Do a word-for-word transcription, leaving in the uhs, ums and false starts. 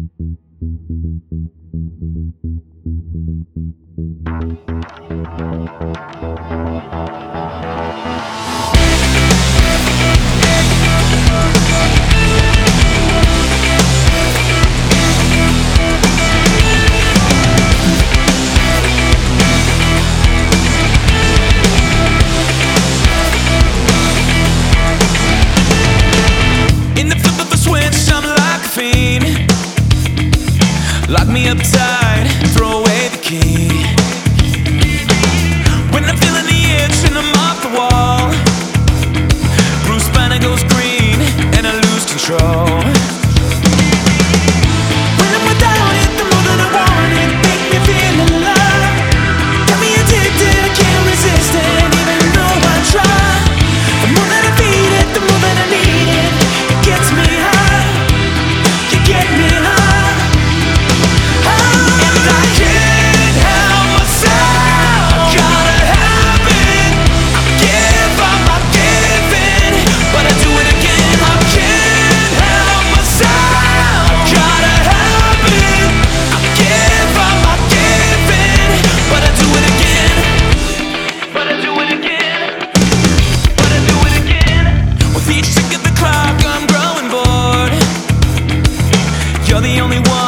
Lock me up tight, throw away the key. When I'm feeling the itch and I'm off the wall, Bruce Banner goes green and I lose control. When I'm without it, the more that I want it, make me feel alive. Got me addicted, I can't resist it, even though I try. The more that I feed it, the more that I need it. It gets me high, you get me high. You're the only one